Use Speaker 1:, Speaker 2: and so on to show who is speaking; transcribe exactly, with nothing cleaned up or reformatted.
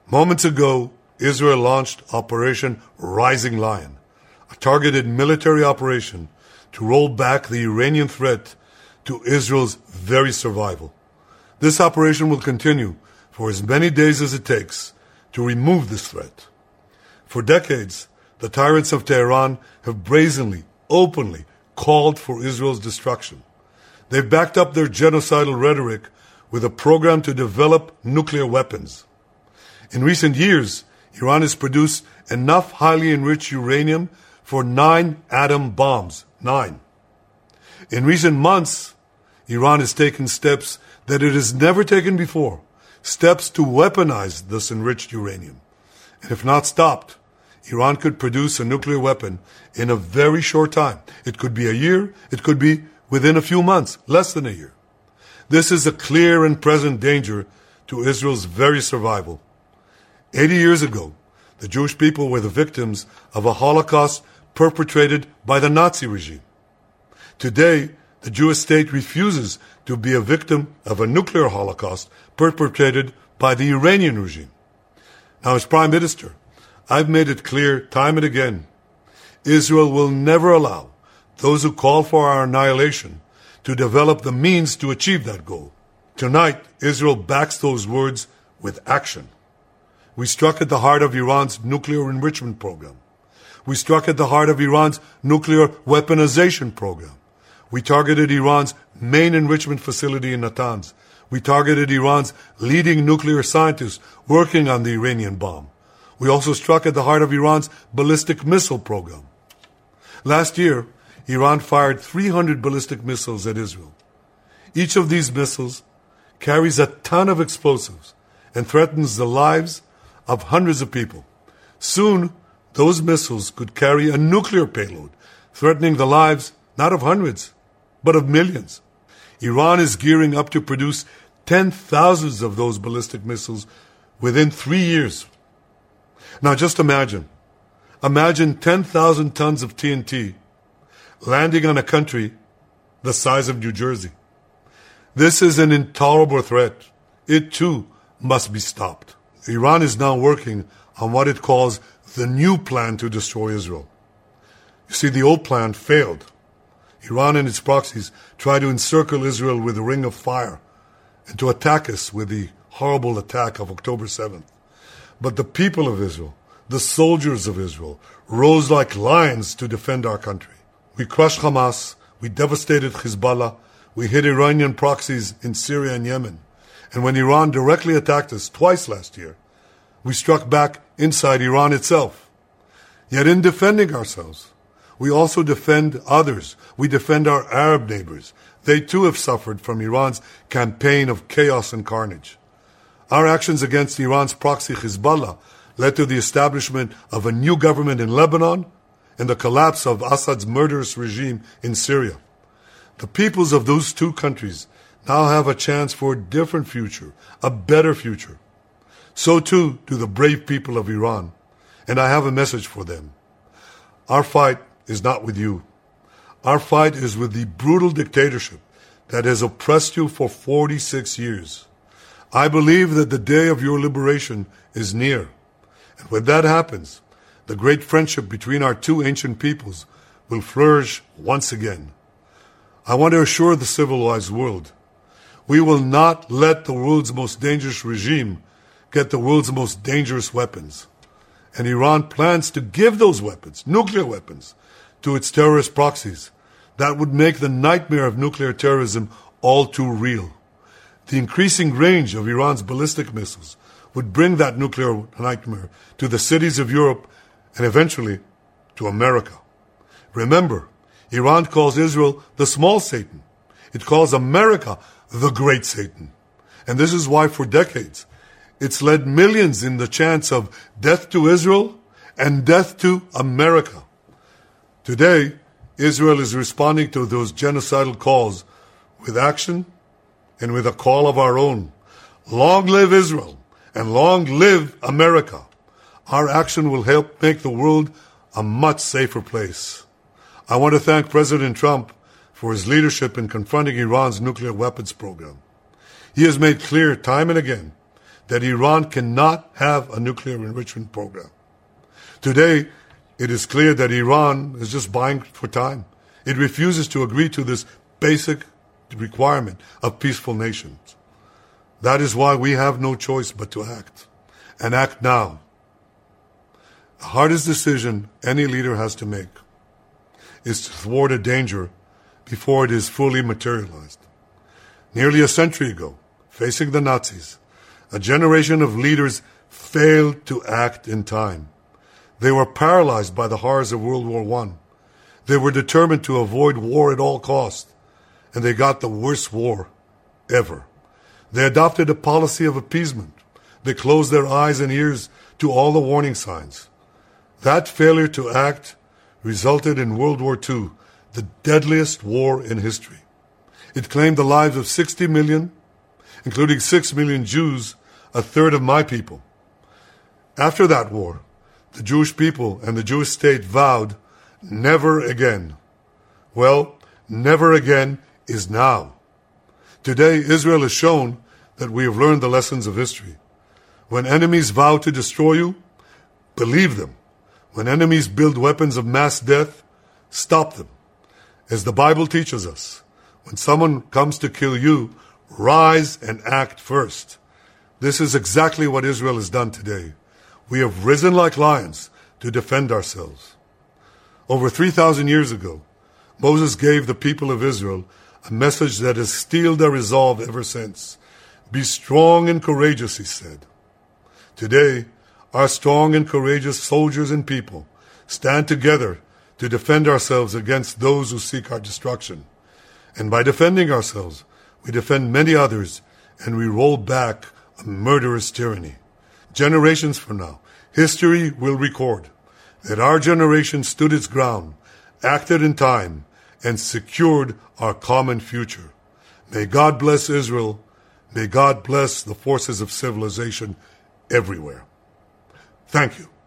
Speaker 1: Moments ago, Israel launched Operation Rising Lion, a targeted military operation to roll back the Iranian threat to Israel's very survival. This operation will continue for as many days as it takes to remove this threat. For decades, the tyrants of Tehran have brazenly, openly called for Israel's destruction. They've backed up their genocidal rhetoric with a program to develop nuclear weapons. In recent years, Iran has produced enough highly enriched uranium for nine atom bombs. Nine. In recent months, Iran has taken steps that it has never taken before, steps to weaponize this enriched uranium. And if not stopped, Iran could produce a nuclear weapon in a very short time. It could be a year, it could be within a few months, less than a year. This is a clear and present danger to Israel's very survival. Eighty years ago, the Jewish people were the victims of a Holocaust perpetrated by the Nazi regime. Today, the Jewish state refuses to be a victim of a nuclear Holocaust perpetrated by the Iranian regime. Now, as Prime Minister, I've made it clear time and again, Israel will never allow those who call for our annihilation to develop the means to achieve that goal. Tonight, Israel backs those words with action. We struck at the heart of Iran's nuclear enrichment program. We struck at the heart of Iran's nuclear weaponization program. We targeted Iran's main enrichment facility in Natanz. We targeted Iran's leading nuclear scientists working on the Iranian bomb. We also struck at the heart of Iran's ballistic missile program. Last year, Iran fired three hundred ballistic missiles at Israel. Each of these missiles carries a ton of explosives and threatens the lives of hundreds of people. Soon, those missiles could carry a nuclear payload, threatening the lives not of hundreds, but of millions. Iran is gearing up to produce ten thousands of those ballistic missiles within three years. Now just imagine. Imagine ten thousand tons of T N T landing on a country the size of New Jersey. This is an intolerable threat. It too must be stopped. Iran is now working on what it calls the new plan to destroy Israel. You see, the old plan failed. Iran and its proxies tried to encircle Israel with a ring of fire and to attack us with the horrible attack of October seventh. But the people of Israel, the soldiers of Israel, rose like lions to defend our country. We crushed Hamas, we devastated Hezbollah, we hit Iranian proxies in Syria and Yemen. And when Iran directly attacked us twice last year, we struck back inside Iran itself. Yet in defending ourselves, we also defend others. We defend our Arab neighbors. They too have suffered from Iran's campaign of chaos and carnage. Our actions against Iran's proxy Hezbollah led to the establishment of a new government in Lebanon and the collapse of Assad's murderous regime in Syria. The peoples of those two countries now have a chance for a different future, a better future. So too do the brave people of Iran, and I have a message for them. Our fight is not with you. Our fight is with the brutal dictatorship that has oppressed you for forty-six years. I believe that the day of your liberation is near. And when that happens, the great friendship between our two ancient peoples will flourish once again. I want to assure the civilized world, we will not let the world's most dangerous regime get the world's most dangerous weapons. And Iran plans to give those weapons, nuclear weapons, to its terrorist proxies. That would make the nightmare of nuclear terrorism all too real. The increasing range of Iran's ballistic missiles would bring that nuclear nightmare to the cities of Europe and eventually to America. Remember, Iran calls Israel the small Satan. It calls America the great Satan. And this is why for decades it's led millions in the chants of death to Israel and death to America. Today, Israel is responding to those genocidal calls with action and with a call of our own. Long live Israel and long live America. Our action will help make the world a much safer place. I want to thank President Trump for his leadership in confronting Iran's nuclear weapons program. He has made clear time and again that Iran cannot have a nuclear enrichment program. Today, it is clear that Iran is just buying for time. It refuses to agree to this basic requirement of peaceful nations. That is why we have no choice but to act, and act now. The hardest decision any leader has to make is to thwart a danger before it is fully materialized. Nearly a century ago, facing the Nazis, a generation of leaders failed to act in time. They were paralyzed by the horrors of World War One. They were determined to avoid war at all costs, and they got the worst war ever. They adopted a policy of appeasement. They closed their eyes and ears to all the warning signs. That failure to act resulted in World War Two, the deadliest war in history. It claimed the lives of sixty million, including six million Jews, a third of my people. After that war, the Jewish people and the Jewish state vowed, never again. Well, never again is now. Today, Israel has shown that we have learned the lessons of history. When enemies vow to destroy you, believe them. When enemies build weapons of mass death, stop them. As the Bible teaches us, when someone comes to kill you, rise and act first. This is exactly what Israel has done today. We have risen like lions to defend ourselves. Over three thousand years ago, Moses gave the people of Israel a message that has steeled their resolve ever since. Be strong and courageous, he said. Today, our strong and courageous soldiers and people stand together to defend ourselves against those who seek our destruction. And by defending ourselves, we defend many others, and we roll back a murderous tyranny. Generations from now, history will record that our generation stood its ground, acted in time, and secured our common future. May God bless Israel. May God bless the forces of civilization everywhere. Thank you.